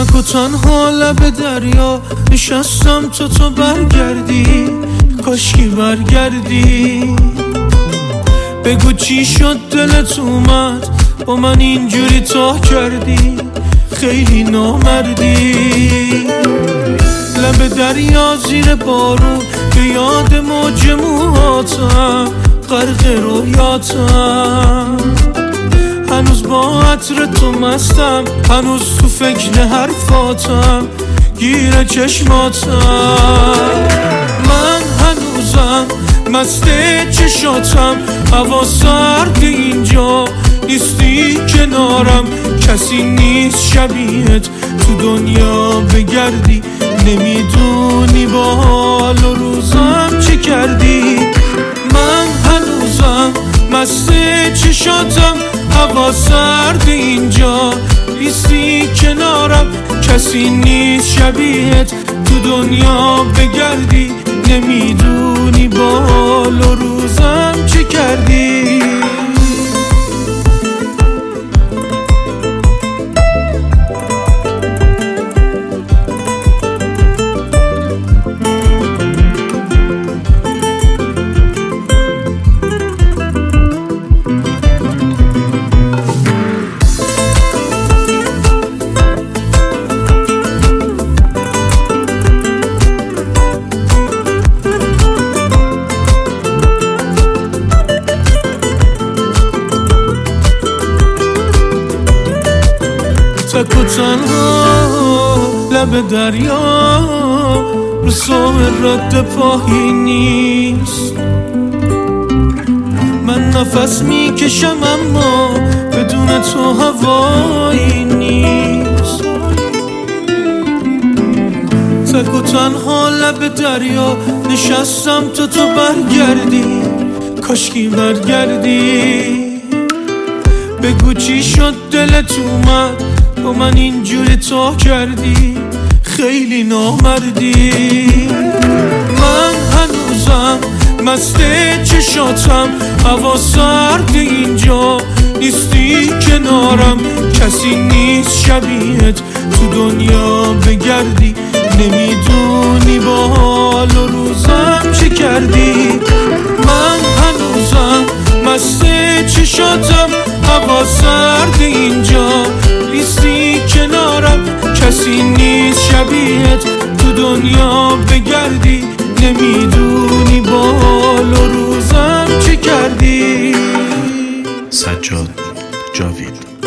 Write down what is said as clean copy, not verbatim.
تک و تنها لب دریا نشستم تو برگردی، کاشکی برگردی. بگو چی شد دلت اومد با من اینجوری تا کردی، خیلی نامردی. لب دریا زیر بارون به یاد موج موهاتم، غرق رویاتم. هنوز با عطر تو مستم، هنوز تو فکر حرفاتم، گیر چشماتم. من هنوزم مست چشاتم، هوا سرد اینجا نیستی کنارم. کسی نیست شبیهت تو دنیا بگردی، نمیدونی با حال و روزم چه کردی. من هنوزم مست چشاتم، هوا سرد اینجا نیستی کنارم. کسی نیست شبیهت تو دنیا بگردی، نمیدونی با حال و روزم چه کردی. تک و تنها لب دریا رو ساحل رد پاهی نیست. من نفس میکشم اما بدون تو هوایی نیست. تک و تنها لب دریا نشستم تو برگردی، کاشکی برگردی. بگو چی شد دلت اومد با من اینجوری تا کردی، خیلی نامردی. من هنوزم مست چشاتم، هوا سرد اینجا نیستی کنارم. کسی نیست شبیهت تو دنیا بگردی، نمیدونی با حال و روزم چه کردی. من هنوزم مست چشاتم، هوا سرد اینجا نیستی کنارم. کسی نیست شبیهت تو دنیا بگردی، نمیدونی با حال و روزم چه کردی. سجاد جاوید.